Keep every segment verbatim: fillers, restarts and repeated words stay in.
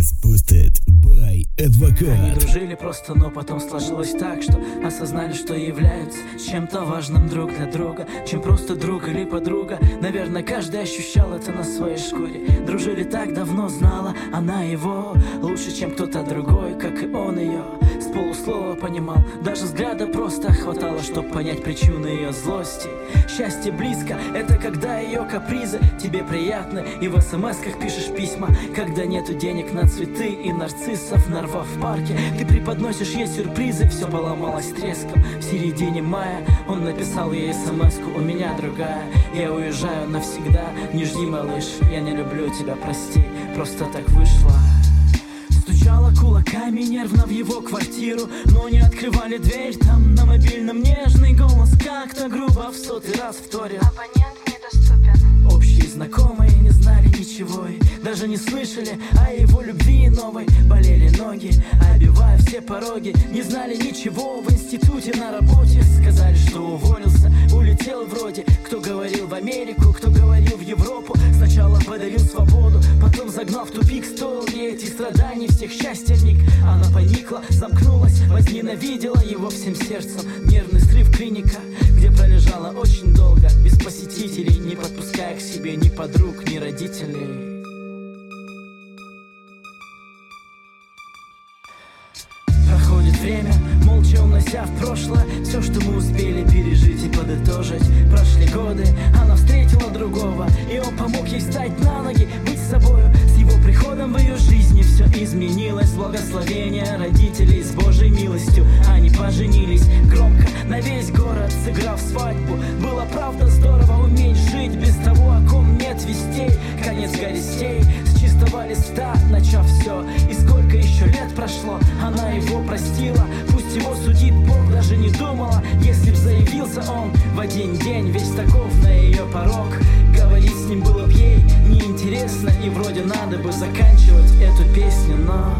Exposed by Advocat. Они дружили просто, но потом сложилось так, что осознали, что являются чем-то важным друг для друга, чем просто друг или подруга. Наверное, каждый ощущал это на своей шкуре. Дружили так давно, знала она его лучше, чем кто-то другой, как и он ее. С полуслова понимал, даже взгляда просто хватало, чтобы понять причины ее злости. Счастье близко, это когда ее капризы тебе приятны, и в смс-ках пишешь письма, когда нету денег на цветы и нарциссов, нарвав в парке. Ты преподносишь ей сюрпризы, все поломалось треском. В середине мая он написал ей смс-ку: у меня другая, я уезжаю навсегда. Не жди, малыш, я не люблю тебя, прости, просто так вышло. Стучала кулаками нервно в его квартиру, но не открывали дверь. Там на мобильном нежный голос как-то грубо в сотый раз вторил: абонент недоступен. Общие знакомые не знали ничего и даже не слышали о его любви новой. Болели ноги, обивая все пороги. Не знали ничего в институте, на работе. Сказали, что уволился, улетел вроде. Кто говорил в Америку, кто говорил в Европу. Сначала подарил свободу, потом загнал в тупик. Стоил ей этих страданий, всех счастья в миг. Она поникла, замкнулась, возненавидела его всем сердцем. Нервный срыв, клиника, где пролежала очень долго, без посетителей, не подпуская к себе ни подруг, ни родителей. Проходит время, молча унося в прошлое все, что мы успели пережить и подытожить. Прошли годы, она встретила другого, и он помог ей встать на ноги, быть собою. С его приходом в ее жизни все изменилось. Благословение родителей с Божьей милостью. Они поженились громко на весь город, сыграв свадьбу. Было правда здорово уметь жить без того, о ком нет вестей. Конец горестей, с чистого листа начав все. И сколько еще лет прошло, она его простила. Пусть его судит Бог, даже не думала, если б заявился он в один день весь таков на ее порог. Говорить с ним было б ей неинтересно, и вроде надо бы заканчивать эту песню, но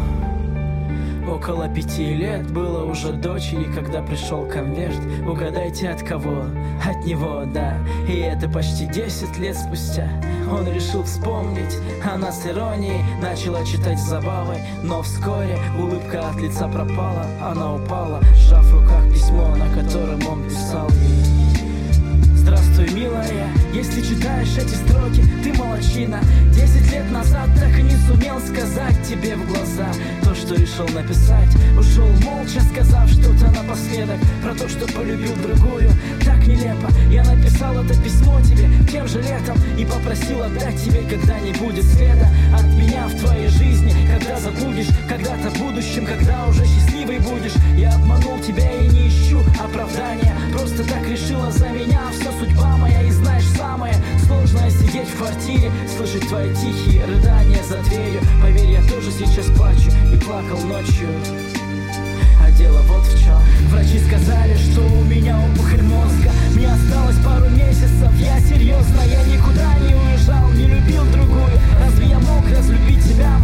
около пяти лет было уже дочери, когда пришел конверт. Угадайте, от кого? От него, да. И это почти десять лет спустя. Он решил вспомнить, она с иронией начала читать с забавой. Но вскоре улыбка от лица пропала. Она упала, сжав в руках письмо, на котором он писал ей: здравствуй, милая, если читаешь эти строки, ты молодчина. Десять лет назад так и не сумел сказать тебе в глаза то, что решил написать. Ушел молча, сказав что-то напоследок про то, что полюбил другую. Так нелепо, я написал это письмо тебе тем же летом и попросил отдать тебе, когда не будет следа от меня в твоей жизни. Когда забудешь, когда-то в будущем, когда уже счастливый будешь. Я обманул тебя и не ищу оправдания, просто так решила за меня. Все судьба моя, и знаешь самое сложное — сидеть в квартире, слышать твои тихие рыдания за дверью. Поверь, я тоже сейчас плачу и плакал ночью. А дело вот в чем. Врачи сказали, что у меня опухоль мозга. Мне осталось пару месяцев, я серьезно. Я никуда не уезжал, не любил другую. Разве я мог разлюбить тебя,